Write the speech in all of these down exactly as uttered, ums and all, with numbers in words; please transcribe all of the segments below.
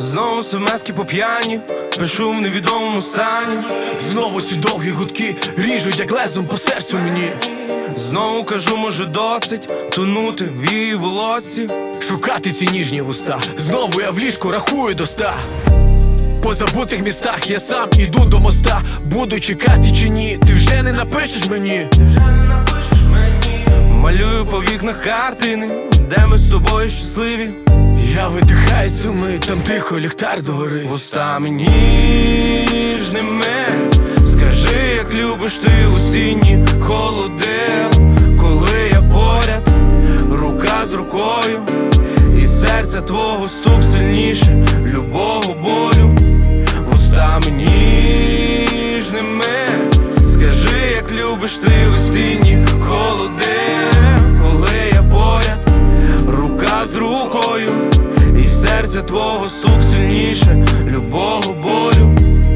Знову смски по п'яні, пишу в невідомому стані. Знову ці довгі гудки ріжуть, як лезом по серцю мені. Знову кажу, може досить тонути в її волоссі, шукати ці ніжні вуста. Знову я в ліжку рахую до ста. По забутих містах я сам іду до моста. Буду чекати чи ні, ти вже не напишеш мені. Ти вже не напишеш мені. Малюю по вікнах картини, де ми з тобою щасливі. Я видихаю суми, там тихо ліхтар догори. Вустами ніжними скажи, як любиш ти осінні холоди. Коли я поряд, рука з рукою, і серця твого стук сильніше любого болю. Вустами ніжними скажи, як любиш ти осінні холоди. Коли я поряд, рука з рукою, і серця твого стук сильніше любого болю.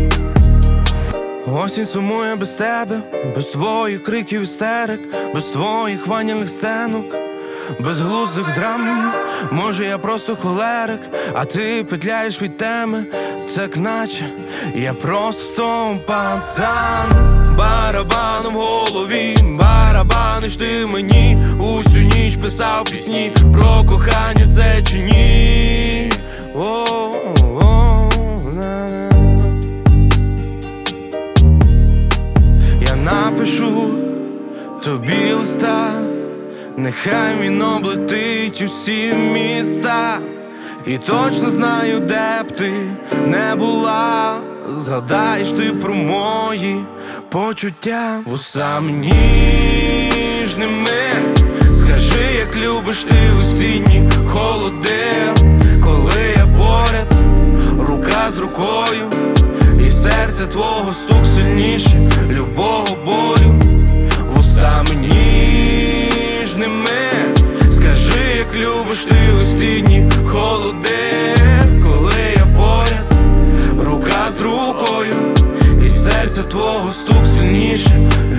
Осінь сумує без тебе, без твоїх криків істерик, без твоїх ванільних сценок, без глуздих драм. Може я просто холерик, а ти петляєш від теми, так наче я просто пацан. Барабаном в голові, барабаниш ти мені. Усю ніч писав пісні про кохання, це чи ні? О-о-о, на-на. Я напишу тобі листа, нехай він облетить усі міста. І точно знаю, де б ти не була, згадаєш ти про мої почуття. Вусами ніжними скажи, як любиш ти осінні холоди. Коли я поряд, рука з рукою, і серця твого стук сильніше любого болю. Вустами ніжними скажи, як любиш ти осінні холоди. Коли я поряд, рука з рукою, і серця твого стук сильніше